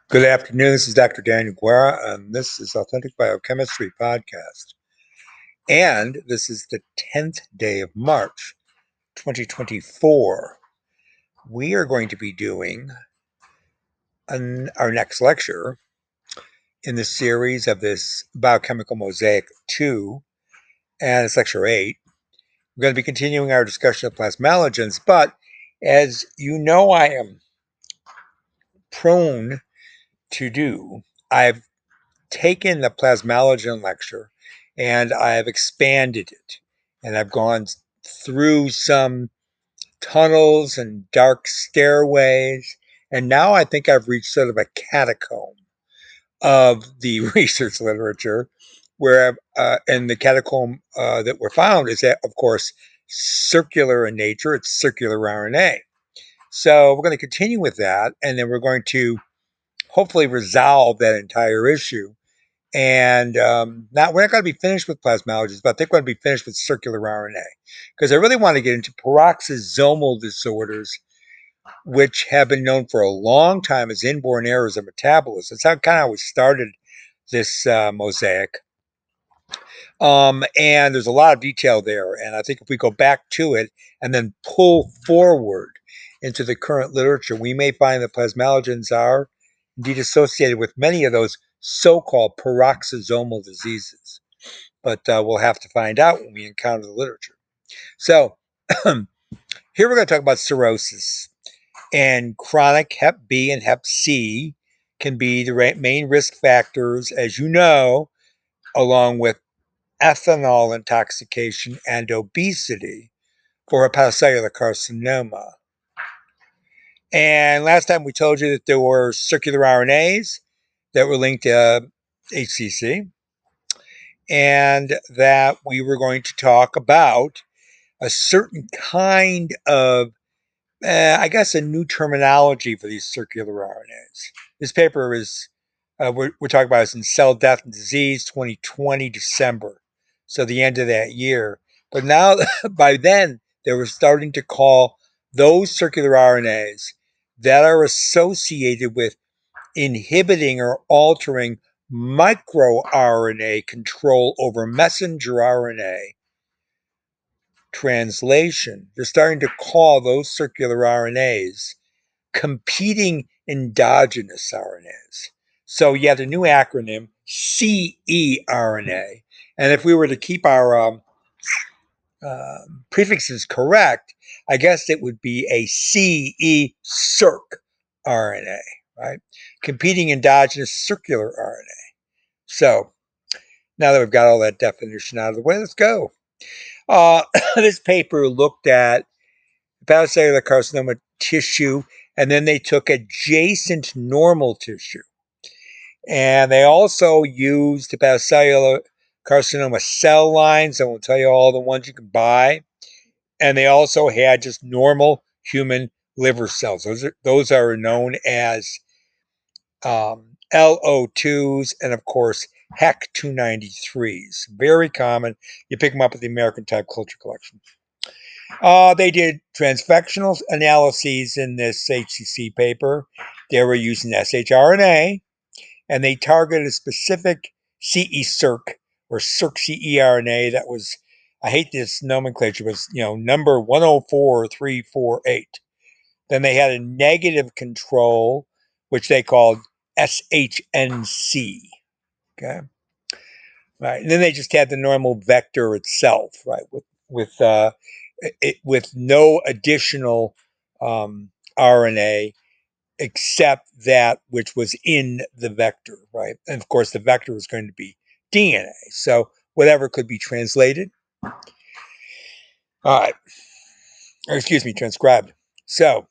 Good afternoon. This is Dr. Daniel Guerra, and this is Authentic Biochemistry Podcast. And this is the 10th day of March, 2024. We are going to be doing our next lecture in the series of this Biochemical Mosaic 2, and it's lecture 8. We're going to be continuing our discussion of plasmalogens, but as you know, I am prone to do, I've taken the plasmalogen lecture and I've expanded it. And I've gone through some tunnels and dark stairways. And now I think I've reached sort of a catacomb of the research literature, where and the catacomb that we're found is that, of course, circular in nature. It's circular RNA. So we're going to continue with that, and then we're going to hopefully resolve that entire issue. And now we're not going to be finished with plasmalogens, but I think we're going to be finished with circular RNA, because I really want to get into peroxisomal disorders, which have been known for a long time as inborn errors of metabolism. That's how kind of how we started this mosaic. And there's a lot of detail there. And I think if we go back to it and then pull forward into the current literature, we may find that plasmalogens are indeed associated with many of those so-called peroxisomal diseases. But we'll have to find out when we encounter the literature. So here we're going to talk about cirrhosis. And chronic Hep B and Hep C can be the main risk factors, as you know, along with ethanol intoxication and obesity for hepatocellular carcinoma. And last time we told you that there were circular RNAs that were linked to HCC, and that we were going to talk about a certain kind of, I guess, a new terminology for these circular RNAs. This paper is, we're talking about is in Cell Death and Disease 2020, December. So the end of that year. But now, by then, they were starting to call those circular RNAs that are associated with inhibiting or altering microRNA control over messenger RNA translation. They're starting to call those circular RNAs competing endogenous RNAs. So you have the new acronym CERNA. And if we were to keep our prefixes correct, I guess it would be a CE circ RNA, right? Competing endogenous circular RNA. So now that we've got all that definition out of the way, let's go. This paper looked at hepatocellular carcinoma tissue, and then they took adjacent normal tissue. And they also used hepatocellular carcinoma cell lines, and we'll tell you all the ones you can buy. And they also had just normal human liver cells. Those are known as LO2s, and of course, HEC293s. Very common. You pick them up at the American Type Culture Collection. They did transfectional analyses in this HCC paper. They were using shRNA, and they targeted a specific CE-circ or circ-CE RNA that was, I hate this nomenclature, was number 104348. Then they had a negative control, which they called SHNC. Okay, right, and then they just had the normal vector itself, right, with no additional RNA except that which was in the vector, right? And of course, the vector was going to be DNA, so whatever could be translated. All right, or excuse me, transcribed. So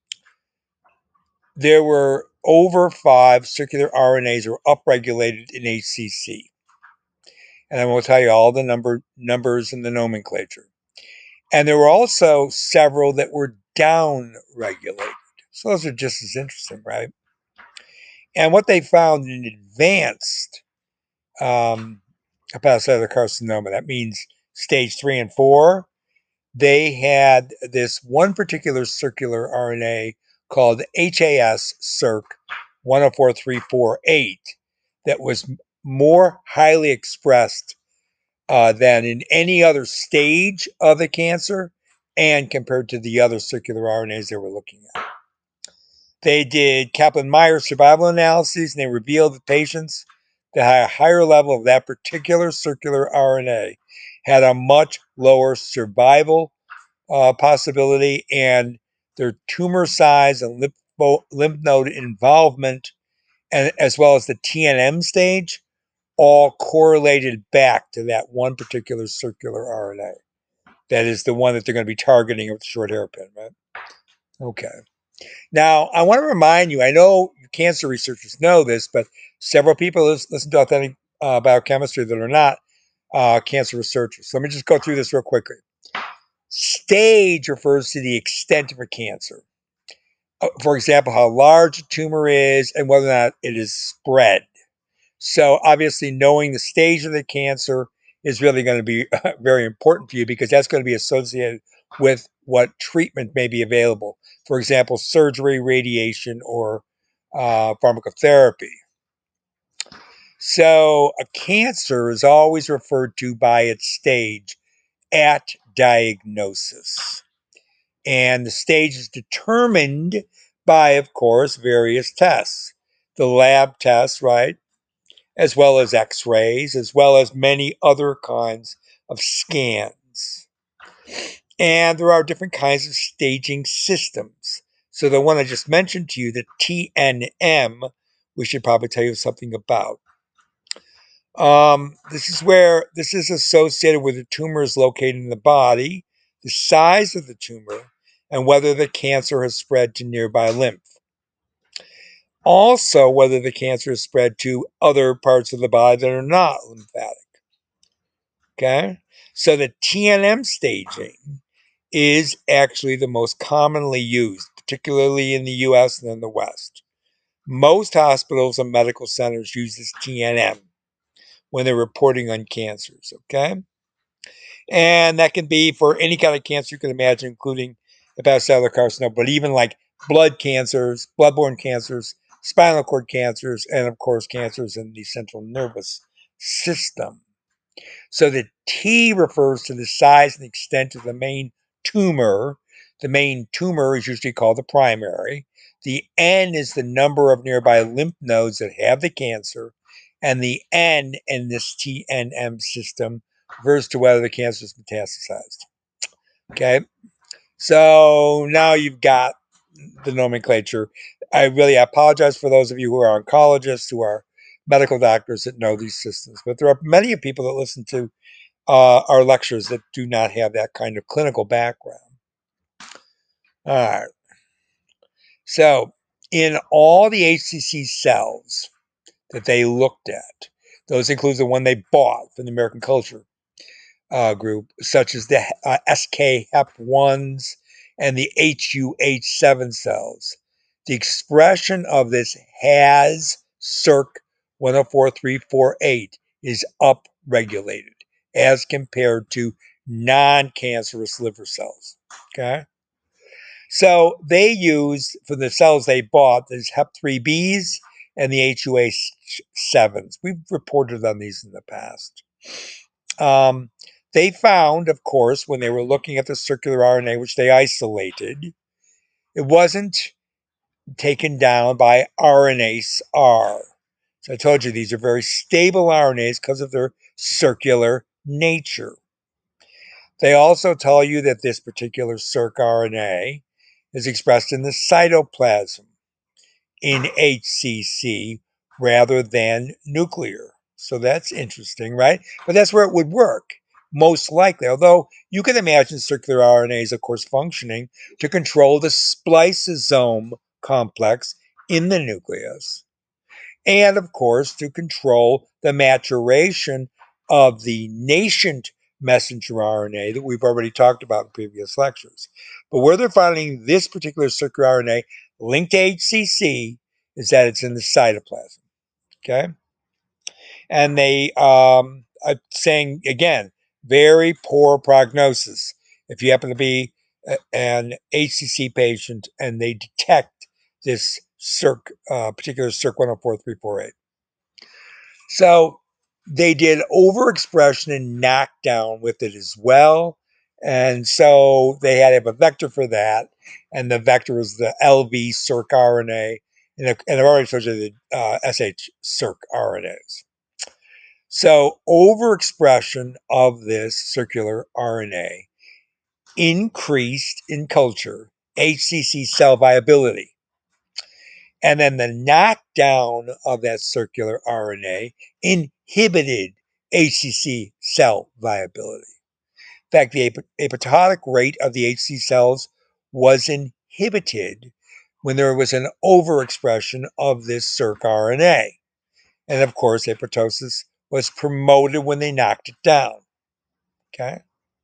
there were over 5 circular RNAs were upregulated in HCC. And I will tell you all the numbers and the nomenclature. And there were also several that were down-regulated. So those are just as interesting, right? And what they found in advanced hepatocellular carcinoma, that means stage 3 and 4, they had this one particular circular RNA called HAS-circ 104348 that was more highly expressed than in any other stage of the cancer and compared to the other circular RNAs they were looking at. They did Kaplan-Meier survival analyses, and they revealed that patients that had a higher level of that particular circular RNA had a much lower survival possibility, and their tumor size and lymph node involvement, and as well as the TNM stage, all correlated back to that one particular circular RNA. That is the one that they're going to be targeting with the short hairpin, right? Okay. Now, I want to remind you, I know cancer researchers know this, but several people listen to Authentic Biochemistry that are not cancer researchers. So let me just go through this real quickly. Stage refers to the extent of a cancer. For example, how large a tumor is and whether or not it is spread. So obviously knowing the stage of the cancer is really going to be very important for you because that's going to be associated with what treatment may be available. For example, surgery, radiation, or pharmacotherapy. So a cancer is always referred to by its stage at diagnosis. And the stage is determined by, of course, various tests. The lab tests, right? As well as x-rays, as well as many other kinds of scans. And there are different kinds of staging systems. So the one I just mentioned to you, the TNM, we should probably tell you something about. This is associated with the tumor is located in the body, the size of the tumor, and whether the cancer has spread to nearby lymph. Also, whether the cancer is spread to other parts of the body that are not lymphatic. Okay? So the TNM staging is actually the most commonly used, particularly in the US and in the West. Most hospitals and medical centers use this TNM when they're reporting on cancers, okay? And that can be for any kind of cancer you can imagine, including hepatocellular carcinoma, but even like blood cancers, bloodborne cancers, spinal cord cancers, and of course, cancers in the central nervous system. So the T refers to the size and extent of the main tumor. The main tumor is usually called the primary. The N is the number of nearby lymph nodes that have the cancer. And the N in this TNM system refers to whether the cancer is metastasized. Okay. So now you've got the nomenclature. I really apologize for those of you who are oncologists, who are medical doctors that know these systems. But there are many people that listen to our lectures that do not have that kind of clinical background. All right. So, in all the HCC cells that they looked at, those include the one they bought from the American Culture Group, such as the SK-HEP1s and the HUH7 cells. The expression of this has circ 104348 is upregulated as compared to non-cancerous liver cells. Okay. So they used, for the cells they bought, there's HEP3Bs and the HUH7s. We've reported on these in the past. They found, of course, when they were looking at the circular RNA, which they isolated, it wasn't taken down by RNase R. So I told you these are very stable RNAs because of their circular nature. They also tell you that this particular circRNA is expressed in the cytoplasm in HCC rather than nuclear. So that's interesting, right? But that's where it would work, most likely. Although you can imagine circular RNAs, of course, functioning to control the spliceosome complex in the nucleus. And, of course, to control the maturation of the nascent messenger RNA that we've already talked about in previous lectures. But where they're finding this particular circular RNA linked to HCC is that it's in the cytoplasm. Okay. And they are saying, again, very poor prognosis. If you happen to be an HCC patient and they detect this particular Circ 104348. So they did overexpression and knockdown with it as well. And so they had to have a vector for that. And the vector was the LV circ RNA. And I've already told you the SH circ RNAs. So overexpression of this circular RNA increased in culture HCC cell viability. And then the knockdown of that circular RNA inhibited HCC cell viability. In fact, the apoptotic rate of the HCC cells was inhibited when there was an overexpression of this circRNA. And of course, apoptosis was promoted when they knocked it down. Okay.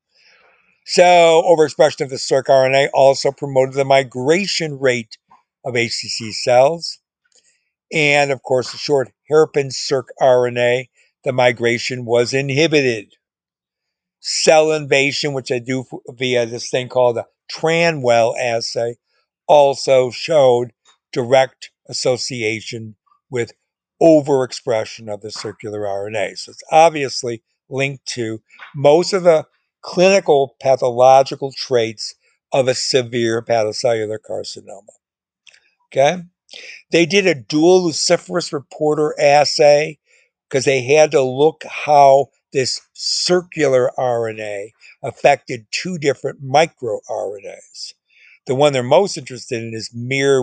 So, overexpression of the circRNA also promoted the migration rate of HCC cells. And of course, the short hairpin circRNA, the migration was inhibited. Cell invasion, which I do via this thing called a Tranwell assay, also showed direct association with overexpression of the circular RNA. So it's obviously linked to most of the clinical pathological traits of a severe hepatocellular carcinoma. Okay? They did a dual luciferase reporter assay because they had to look how this circular RNA affected two different microRNAs. The one they're most interested in is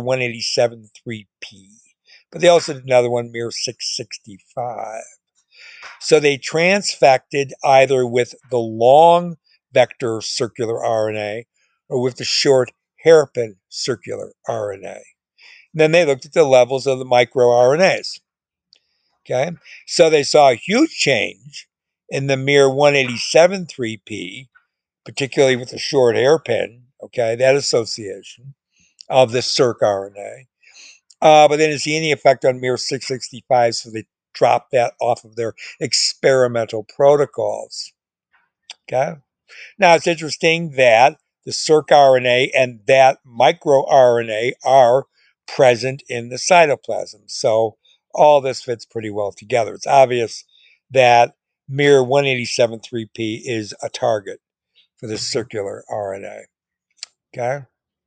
miR-187-3P, but they also did another one, miR-665. So they transfected either with the long vector circular RNA or with the short hairpin circular RNA. Then they looked at the levels of the microRNAs. Okay, so they saw a huge change in the miR-187-3P, particularly with the short hairpin. Okay, that association of the circRNA. But they didn't see any effect on miR-665, so they dropped that off of their experimental protocols. Okay. Now, it's interesting that the circRNA and that microRNA are present in the cytoplasm. So all this fits pretty well together. It's obvious that miR-187-3P is a target for the circular RNA. Okay.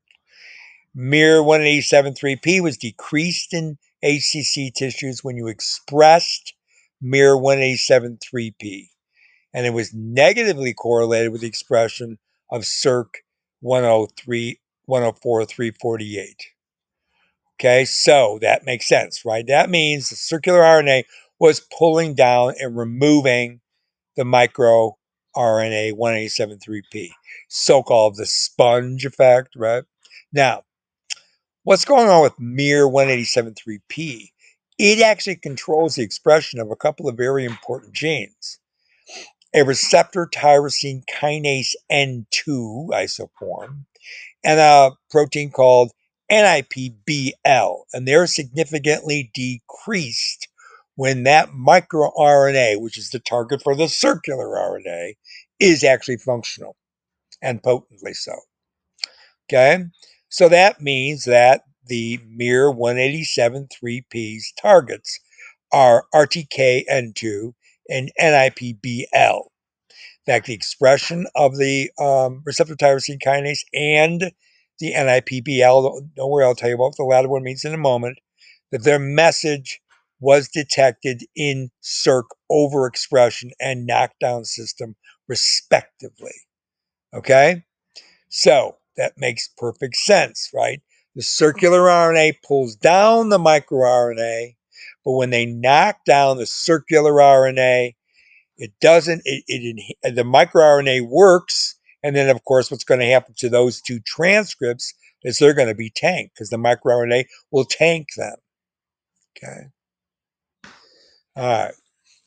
miR-187-3P was decreased in HCC tissues when you expressed miR-187-3P, and it was negatively correlated with the expression of Circ 103, 104, 348. Okay, so that makes sense, right? That means the circular RNA was pulling down and removing the microRNA 187-3P, so-called the sponge effect, right? Now, what's going on with miR-187-3P? It actually controls the expression of a couple of very important genes. A receptor tyrosine kinase N2 isoform, and a protein called NIPBL. And they're significantly decreased when that microRNA, which is the target for the circular RNA, is actually functional and potently so. Okay? So that means that the miR-187-3P's targets are RTK-N2 and NIPBL. In fact, the expression of the receptor tyrosine kinase and the NIPBL, don't worry, I'll tell you what the latter one means in a moment, that their message was detected in Circ overexpression and knockdown system, respectively. Okay? So that makes perfect sense, right? The circular RNA pulls down the microRNA, but when they knock down the circular RNA, it doesn't, the microRNA works. And then, of course, what's going to happen to those two transcripts is they're going to be tanked because the microRNA will tank them. Okay. All right.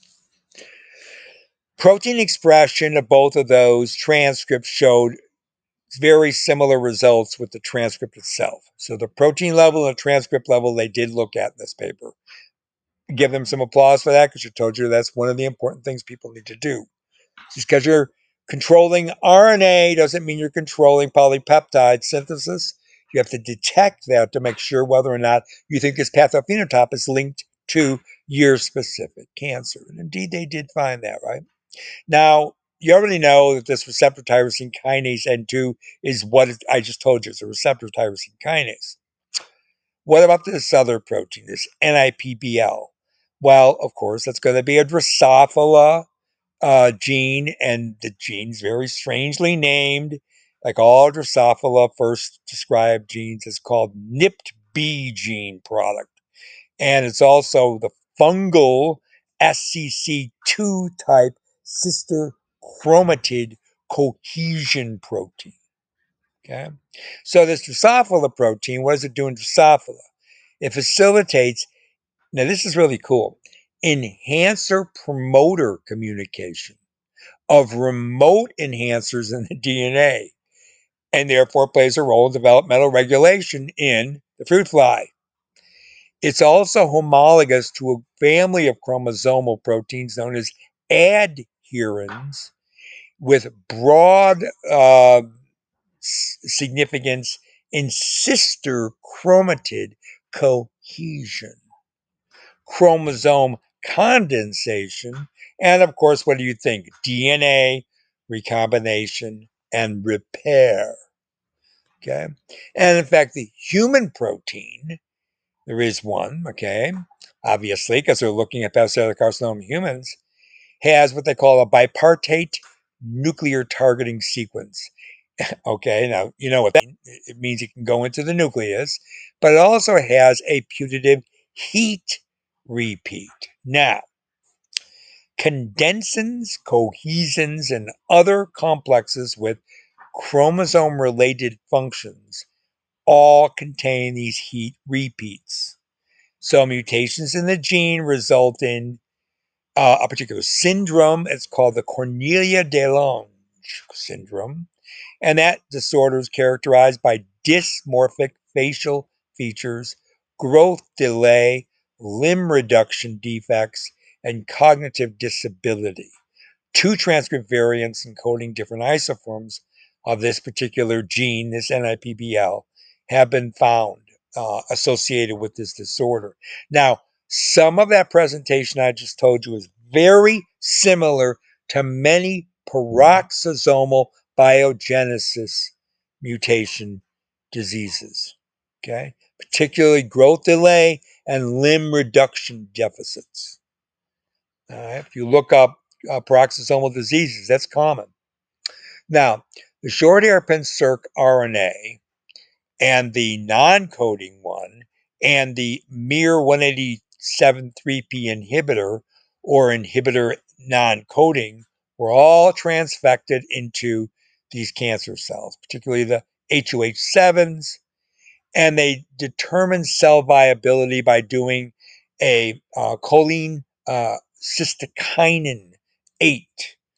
Protein expression of both of those transcripts showed very similar results with the transcript itself. So the protein level and the transcript level, they did look at in this paper. Give them some applause for that because I told you that's one of the important things people need to do. Just because you're controlling RNA doesn't mean you're controlling polypeptide synthesis. You have to detect that to make sure whether or not you think this pathophenotype is linked to your specific cancer. And indeed, they did find that, right? Now, you already know that this receptor tyrosine kinase N2 is what I just told you. It's a receptor tyrosine kinase. What about this other protein, this NIPBL? Well, of course, that's going to be a Drosophila gene, and the gene's very strangely named. Like all Drosophila first described genes, it's called NIPT-B gene product. And it's also the fungal SCC2 type sister chromatid cohesion protein. Okay. So this Drosophila protein, what does it do in Drosophila? It facilitates, now this is really cool, enhancer promoter communication of remote enhancers in the DNA, and therefore plays a role in developmental regulation in the fruit fly. It's also homologous to a family of chromosomal proteins known as adherins with broad significance in sister chromatid cohesion, chromosome condensation, and of course, what do you think? DNA recombination and repair. Okay. And in fact, the human protein, there is one, okay, obviously, because they're looking at hepatocellular carcinoma in humans, has what they call a bipartite nuclear targeting sequence. Okay, now you know what that means. It means it can go into the nucleus, but it also has a putative heat repeat. Now, condensins, cohesins, and other complexes with chromosome related functions all contain these heat repeats. So, mutations in the gene result in a particular syndrome. It's called the Cornelia de Lange syndrome. And that disorder is characterized by dysmorphic facial features, growth delay, limb reduction defects, and cognitive disability. Two transcript variants encoding different isoforms of this particular gene, this NIPBL, have been found associated with this disorder. Now, some of that presentation I just told you is very similar to many peroxisomal biogenesis mutation diseases, okay? Particularly growth delay and limb reduction deficits. If you look up peroxisomal diseases, that's common. Now, the short hairpin circ RNA and the non-coding one and the miR-187 3P inhibitor or inhibitor non-coding were all transfected into these cancer cells, particularly the HOH7s, and they determined cell viability by doing a choline cystokinin 8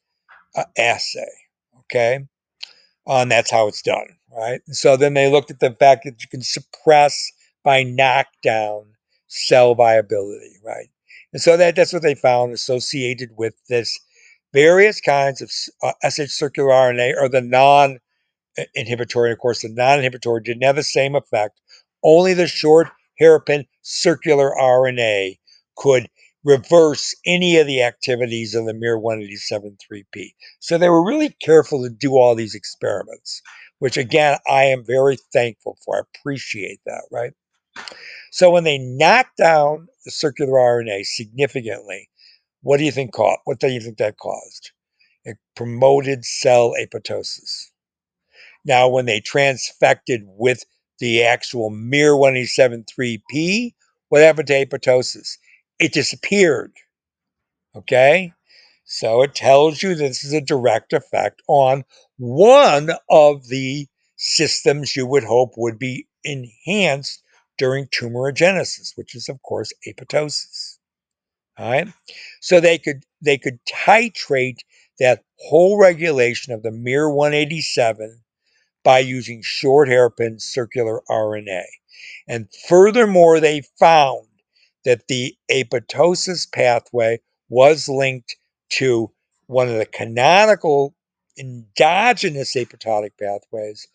assay. Okay. And that's how it's done. Right. So then they looked at the fact that you can suppress by knockdown cell viability. Right. And so that's what they found associated with this various kinds of SH circular RNA or the non inhibitory. Of course, the non inhibitory didn't have the same effect. Only the short hairpin circular RNA could reverse any of the activities of the miR-187 3P. So they were really careful to do all these experiments, which again, I am very thankful for. I appreciate that, right? So when they knocked down the circular RNA significantly, what do you think caused? What do you think that caused? It promoted cell apoptosis. Now, when they transfected with the actual miR-187 3P, what happened to apoptosis? It disappeared. Okay? So it tells you this is a direct effect on one of the systems you would hope would be enhanced during tumorigenesis, which is, of course, apoptosis. All right. So they could titrate that whole regulation of the miR-187 by using short hairpin circular RNA. And furthermore, they found that the apoptosis pathway was linked to one of the canonical endogenous apoptotic pathways,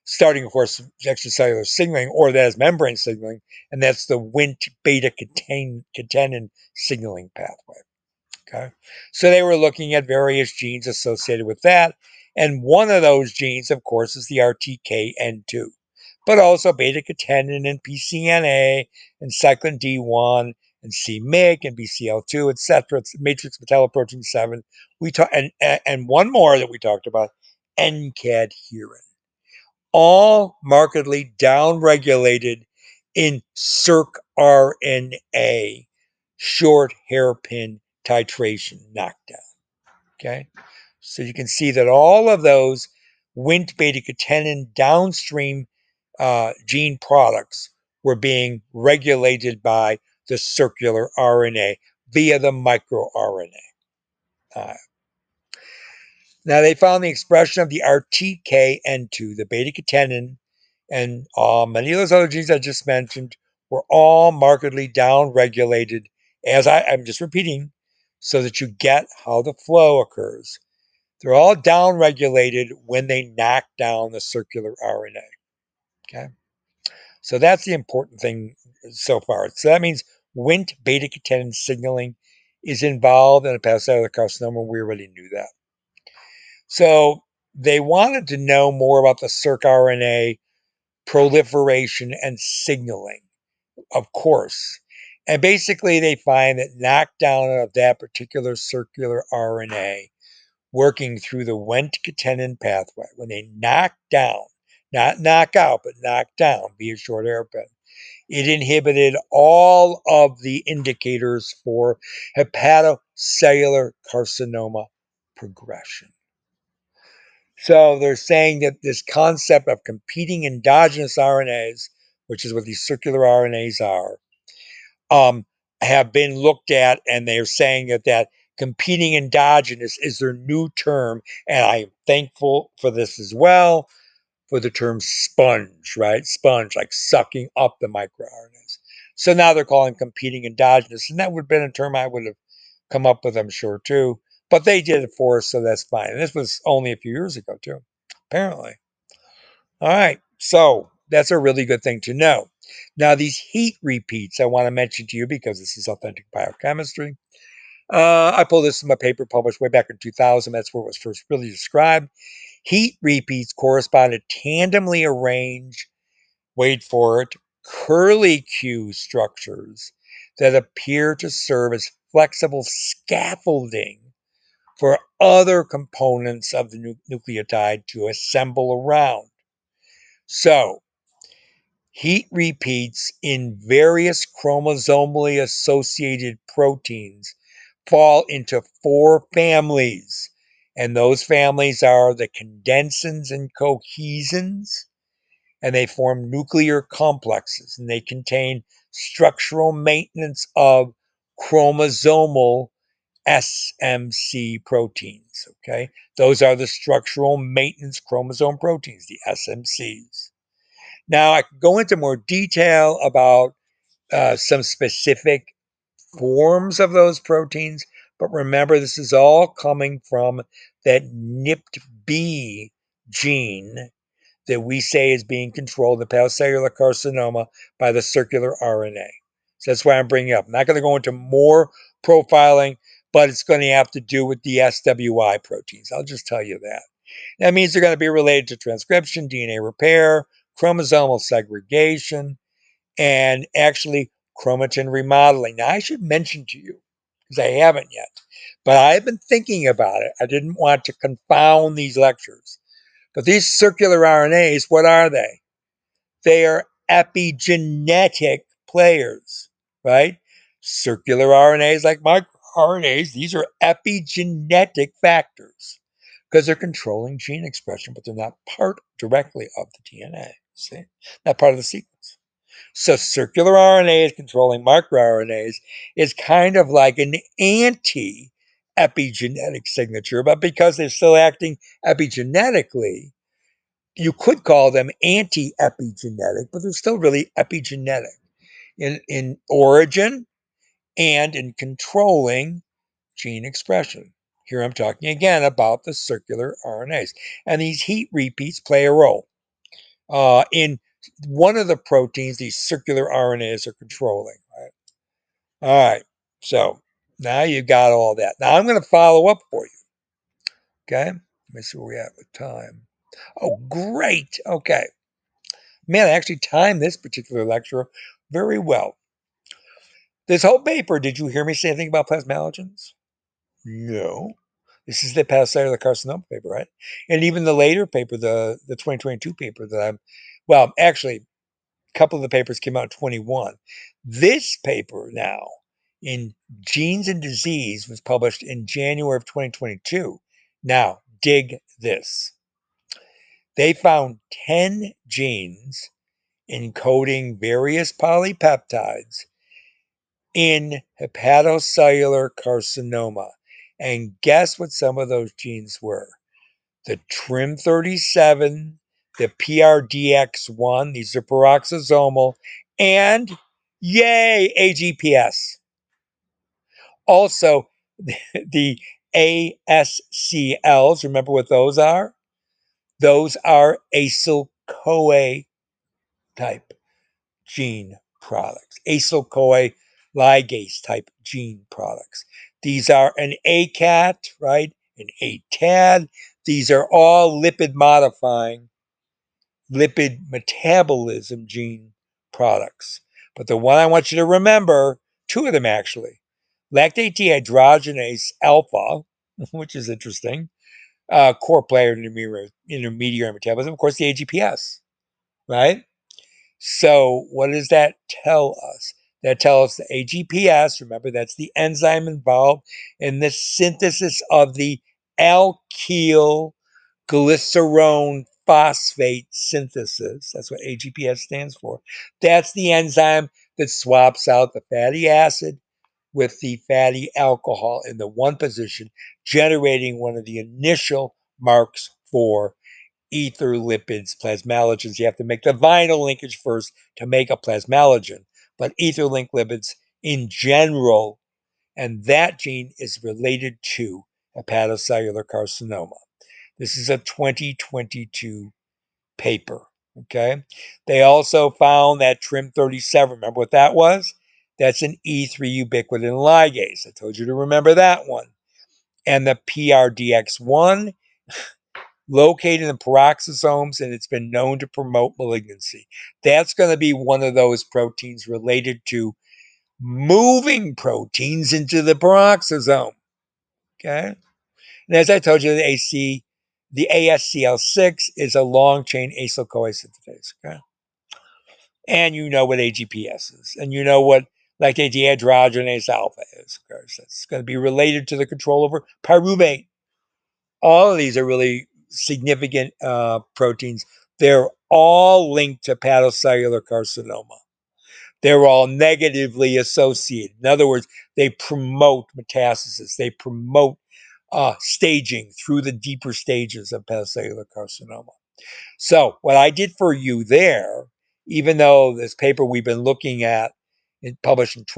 starting, of course, extracellular signaling, or that is membrane signaling, and that's the Wnt beta catenin signaling pathway. Okay, so they were looking at various genes associated with that, and one of those genes, of course, is the RTKN2, but also beta catenin and PCNA and cyclin D1 and c-MYC and BCL2, etc. It's matrix metalloprotein 7. We talk and one more that we talked about, NCADH, all markedly downregulated in circRNA, short hairpin titration knockdown. Okay, so you can see that all of those Wnt beta catenin downstream gene products were being regulated by the circular RNA via the microRNA. Now, they found the expression of the RTKN2, the beta catenin, and many of those other genes I just mentioned were all markedly downregulated, as I'm just repeating, so that you get how the flow occurs. They're all downregulated when they knock down the circular RNA. Okay, so that's the important thing so far. So that means Wnt beta catenin signaling is involved in hepatocellular carcinoma. We already knew that. So they wanted to know more about the circRNA proliferation and signaling, of course. And basically, they find that knockdown of that particular circular RNA working through the Wnt catenin pathway, when they knock down, not knock out, but knock down via short hairpin, it inhibited all of the indicators for hepatocellular carcinoma progression. So they're saying that this concept of competing endogenous RNAs, which is what these circular RNAs are, have been looked at, and they're saying that competing endogenous is their new term, and I'm thankful for this as well, for the term sponge, right? Sponge, like sucking up the microRNAs. So now they're calling competing endogenous, and that would have been a term I would have come up with, I'm sure, too. But they did it for us, so that's fine. And this was only a few years ago, too, apparently. All right, so that's a really good thing to know. Now, these heat repeats I want to mention to you because this is authentic biochemistry. I pulled this from a paper published way back in 2000. That's where it was first really described. Heat repeats correspond to tandemly arranged, wait for it, curlicue structures that appear to serve as flexible scaffolding for other components of the nucleotide to assemble around. So, heat repeats in various chromosomally associated proteins fall into four families. And those families are the condensins and cohesins, and they form nuclear complexes, and they contain structural maintenance of chromosomal SMC proteins. Okay, those are the structural maintenance chromosome proteins, the SMCs. Now, I can go into more detail about some specific forms of those proteins, but remember, this is all coming from that NIPT-B gene that we say is being controlled in hepatocellular carcinoma by the circular RNA. So that's why I'm bringing it up. I'm not going to go into more profiling, but it's going to have to do with the SWI proteins. I'll just tell you that. That means they're going to be related to transcription, DNA repair, chromosomal segregation, and actually chromatin remodeling. Now, I should mention to you, because I haven't yet, but I've been thinking about it. I didn't want to confound these lectures. But these circular RNAs, what are they? They are epigenetic players, right? Circular RNAs, like microRNAs, these are epigenetic factors because they're controlling gene expression, but they're not part directly of the DNA. See, not part of the sequence. So circular RNA is controlling microRNAs is kind of like an anti epigenetic signature, but because they're still acting epigenetically, you could call them anti-epigenetic, but they're still really epigenetic in origin and in controlling gene expression. Here I'm talking again about the circular RNAs. And these heat repeats play a role. in one of the proteins these circular RNAs are controlling. Right? All right. So now you got all that. Now I'm going to follow up for you. Okay. Let me see where we're at with time. Oh, great. Okay. Man, I actually timed this particular lecture very well. This whole paper, did you hear me say anything about plasmalogens? No. This is the hepatocellular carcinoma paper, right? And even the later paper, the 2022 paper that well, actually, a couple of the papers came out in 21. This paper now in Genes and Disease was published in January of 2022. Now, dig this. They found 10 genes encoding various polypeptides in hepatocellular carcinoma. And guess what some of those genes were? The TRIM37, the PRDX1, these are peroxisomal, and yay, AGPS. Also, the ASCLs, remember what those are? Those are acyl CoA type gene products, acyl CoA ligase type gene products. These are an ACAT, right? An ATAD. These are all lipid modifying, lipid metabolism gene products. But the one I want you to remember, two of them actually, lactate dehydrogenase alpha, which is interesting, core player in intermediary metabolism, of course, the AGPS, right? So what does that tell us? That tells us the AGPS, remember that's the enzyme involved in the synthesis of the alkyl glycerone phosphate synthesis. That's what AGPS stands for. That's the enzyme that swaps out the fatty acid with the fatty alcohol in the one position, generating one of the initial marks for ether lipids, plasmalogens. You have to make the vinyl linkage first to make a plasmalogen, but ether link lipids in general, and that gene is related to hepatocellular carcinoma. This is a 2022 paper. Okay. They also found that TRIM37. Remember what that was? That's an E3 ubiquitin ligase. I told you to remember that one. And the PRDX1 located in peroxisomes, and it's been known to promote malignancy. That's going to be one of those proteins related to moving proteins into the peroxisome. Okay. And as I told you, the ASCL6 is a long chain acyl CoA synthetase. Okay. And you know what AGPS is, and you know what lactate dehydrogenase alpha is. Of course, that's going to be related to the control over pyruvate. All of these are really significant proteins. They're all linked to hepatocellular carcinoma. They're all negatively associated. In other words, they promote metastasis. They promote staging through the deeper stages of hepatocellular carcinoma. So what I did for you there, even though this paper we've been looking at, published in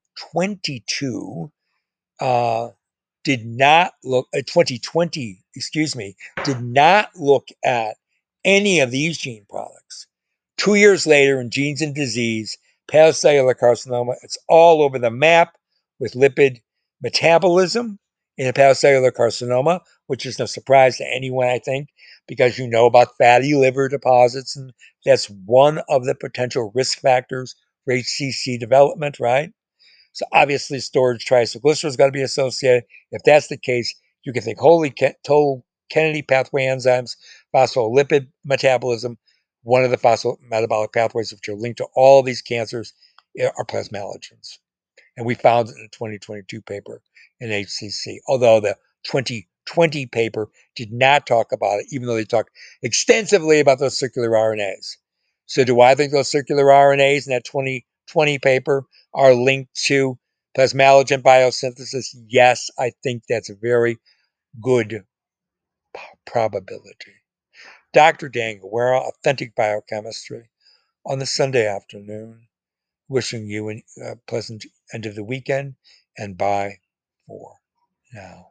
2022, uh, did not look 2020, excuse me, did not look at any of these gene products. 2 years later, in Genes and Disease, hepatocellular carcinoma, it's all over the map with lipid metabolism in hepatocellular carcinoma, which is no surprise to anyone, I think, because you know about fatty liver deposits, and that's one of the potential risk factors for HCC development, right? So obviously, storage triacylglycerol has got to be associated. If that's the case, you can think total Kennedy pathway enzymes, phospholipid metabolism, one of the phosphometabolic pathways which are linked to all these cancers are plasmalogens. And we found it in a 2022 paper in HCC, although the 2020 paper did not talk about it, even though they talked extensively about those circular RNAs. So do I think those circular RNAs in that 2020 paper are linked to plasmalogen biosynthesis? Yes, I think that's a very good probability. Dr. Dangle, we're authentic biochemistry on the Sunday afternoon. Wishing you a pleasant end of the weekend, and bye for now.